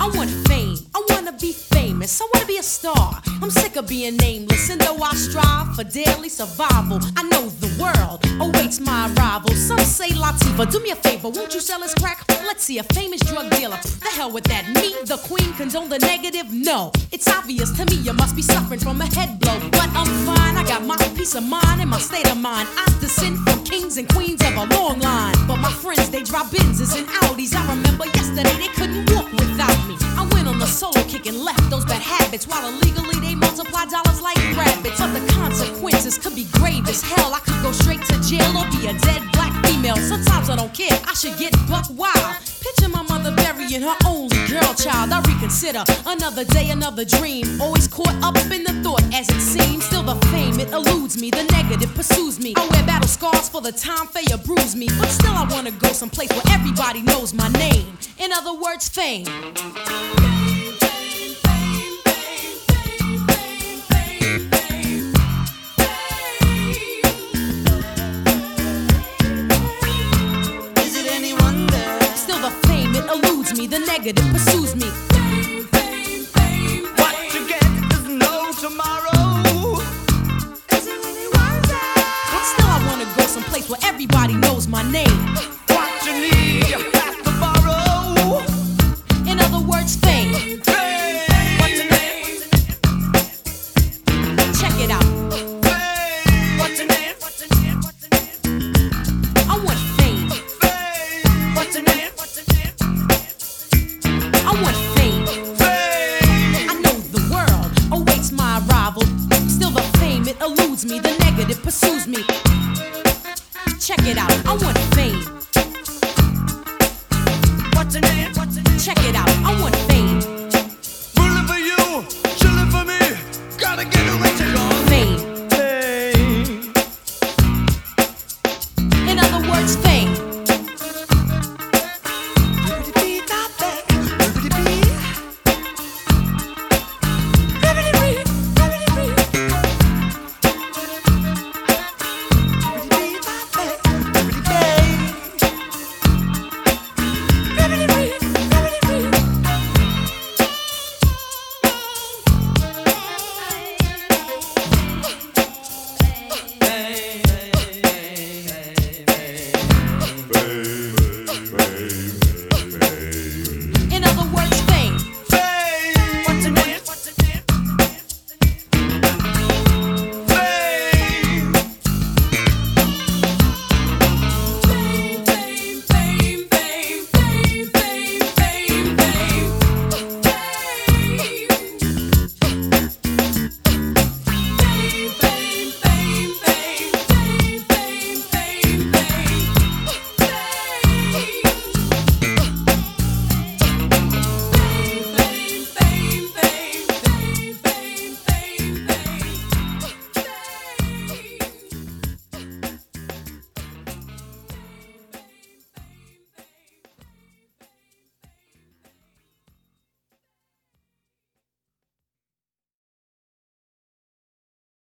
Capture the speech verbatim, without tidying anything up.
I want fame, I wanna be famous, I wanna be a star. I'm sick of being nameless, and though I strive for daily survival, I know the world awaits my arrival. Some say Latifah, do me a favor, won't you sell us crack? Let's see, a famous drug dealer. The hell with that, me, the queen, condone the negative? No, it's obvious to me you must be suffering from a head blow. But I'm fine, I got my peace of mind and my state of mind. I descend from kings and queens of a long line. But my friends, they drive Benzes and Audis. I remember yesterday they couldn't walk without me. I went on the solo kick and left those bad habits, while illegally they multiply dollars like rabbits. But the consequences could be grave as hell. I could go straight to jail or be a dead black female. Sometimes I don't care, I should get buck wild. Picture my mother burying her only girl child. I reconsider, another day, another dream. Always caught up in the thought as it seems. Still the fame, it eludes me, the negative pursues me. I wear battle scars for the time failure bruise me. But still I wanna go someplace where everybody knows my name. In other words, fame. Eludes me, the negative pursues me. Fame, fame, fame, what you get is no tomorrow. Is it really worth it? But still I wanna go someplace where everybody knows my name. What you need, you have to borrow. In other words, fame. Fame. What's your name? Check it out. Fame. What's your name? What's your name? What's your name? I want fame. Fame. What's your name? What's your name? I want fame. Fame. I know the world awaits my arrival. Still the fame, it eludes me, the negative pursues me. Check it out, I want fame. What's your name? What's your name? Check it out, I want fame. Bullet for you, chillin' for me. Gotta get a way to go. Fame. Fame. In other words, fame.